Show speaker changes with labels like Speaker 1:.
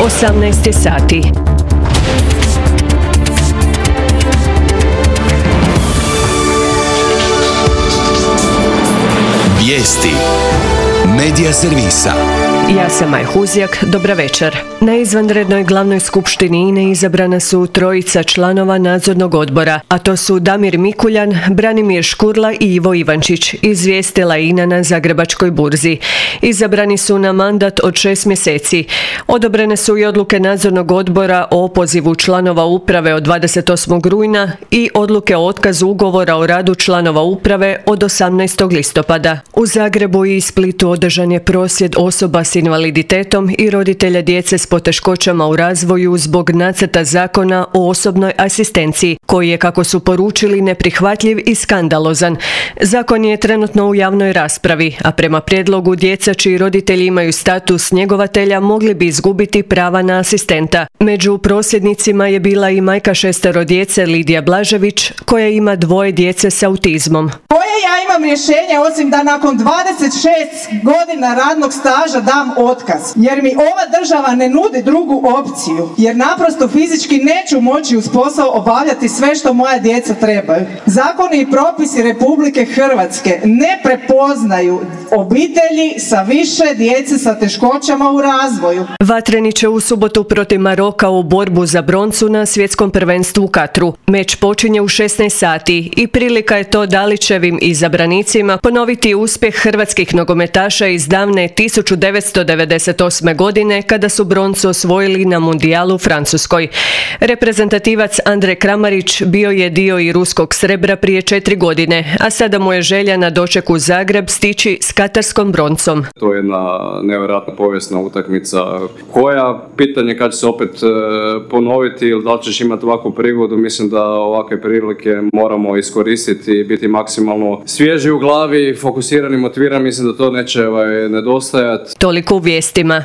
Speaker 1: 18 sati.
Speaker 2: Vijesti Medija servisa.
Speaker 1: Ja sam Maj Huzjak, dobra večer. Na izvanrednoj glavnoj skupštini INA-e izabrana su trojica članova nadzornog odbora, a to su Damir Mikuljan, Branimir Škurla i Ivo Ivančić, izvijestila INA na Zagrebačkoj burzi. Izabrani su na mandat od 6 mjeseci. Odobrene su i odluke nadzornog odbora o opozivu članova uprave od 28. rujna i odluke o otkazu ugovora o radu članova uprave od 18. listopada. U Zagrebu i Splitu održan je prosvjed osoba s invaliditetom i roditelja djece s poteškoćama u razvoju zbog nacrta zakona o osobnoj asistenciji, koji je, kako su poručili, neprihvatljiv i skandalozan. Zakon je trenutno u javnoj raspravi, a prema prijedlogu djeca čiji roditelji imaju status njegovatelja mogli bi izgubiti prava na asistenta. Među prosvjednicima je bila i majka 6 djece Lidija Blažević, koja ima 2 djece s autizmom.
Speaker 3: Koje ja imam rješenje osim da nakon 26 godina radnog staža dam otkaz, jer mi ova država ne nudi drugu opciju, jer naprosto fizički neću moći uz posao obavljati sve što moja djeca trebaju. Zakoni i propisi Republike Hrvatske ne prepoznaju obitelji sa više djece sa teškoćama u razvoju.
Speaker 1: Vatreni će u subotu protiv Maroka u borbu za broncu na svjetskom prvenstvu u Katru. Meč počinje u 16 sati i prilika je to Dalićevim izabranicima ponoviti uspjeh hrvatskih nogometaša iz davne 1998. godine kada su broncu osvojili na mundijalu u Francuskoj. Reprezentativac Andrej Kramarić bio je dio i ruskog srebra prije 4 godine, a sada mu je želja na doček u Zagreb stići s katarskom broncom.
Speaker 4: To je jedna nevjerojatna povijesna utakmica koja, pitanje kad će se opet ponoviti ili da li ćeš imati ovakvu prigodu. Mislim da ovakve prilike moramo iskoristiti i biti maksimalno svježi u glavi, fokusirani, motivirani. Mislim da to neće nedostajati.
Speaker 1: Toliko u vijestima.